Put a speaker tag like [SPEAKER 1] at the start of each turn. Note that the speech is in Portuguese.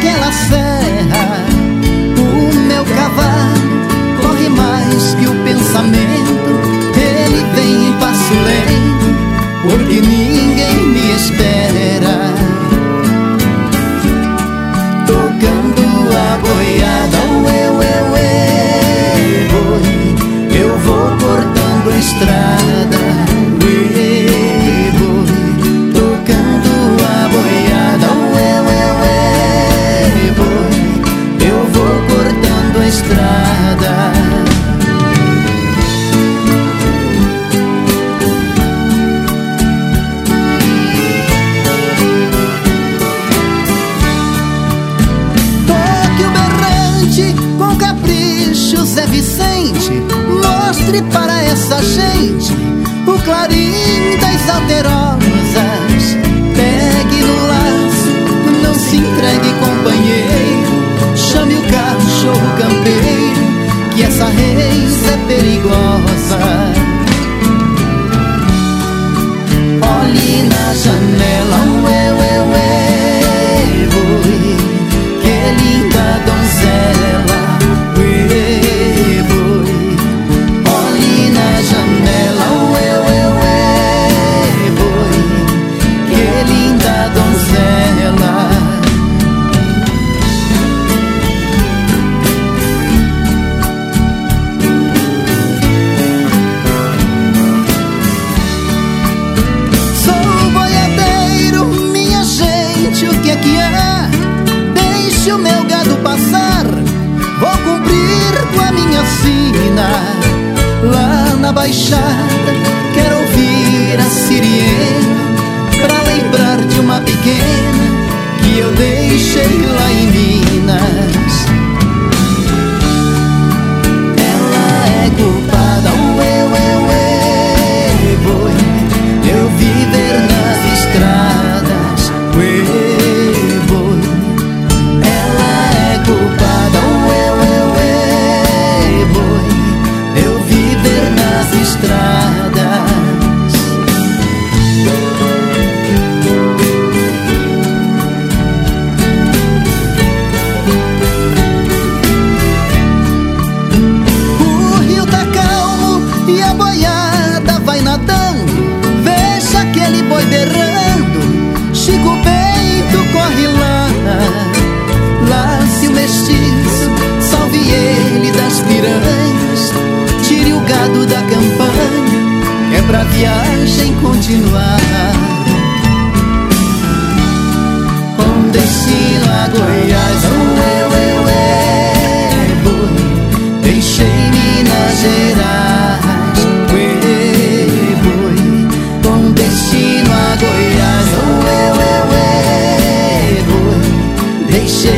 [SPEAKER 1] naquela serra. O meu cavalo corre mais que o pensamento. Ele vem em passo lento, porque ninguém me espera. Tocando a boiada, ué, ué, ué, boi, eu vou cortando a estrada. Ué, boi, tocando a boiada, ué, ué, ué, boi, eu vou cortando a estrada. Com capricho, Zé Vicente, mostre para essa gente o clarim das alterosas. Pegue no laço, não se entregue, companheiro. Chame o cachorro campeiro, que essa reis é perigosa. Olhe na janela, ué, ué, ué, boi, que linda donzela. Ué, boi, olhe na janela, ué, ué, ué, boi, que linda donzela. Sou boiadeiro, minha gente, o que é que é? Deixe o meu gado passar, vou cumprir com a minha sina. Lá na baixada quero ouvir a sirene, pra lembrar de uma pequena que eu deixei lá em Minas. Ela é culpada, ué, ué, ué, boi, eu viver nas estradas. Ué, boi, ela é culpada, ué, ué, ué, boi, eu viver nas estradas. O rio tá calmo e a boiada vai nadando. Veja aquele boi berrando, Chico Bento corre lá. Lace o mestiço, salve ele das piranhas, tire o gado da campanha, é pra viagem continuar. Com destino a Goiás, ué, ué, ué, boi, deixei Minas Gerais. Ué, boi, com destino a Goiás, ué, ué, ué, boi, deixei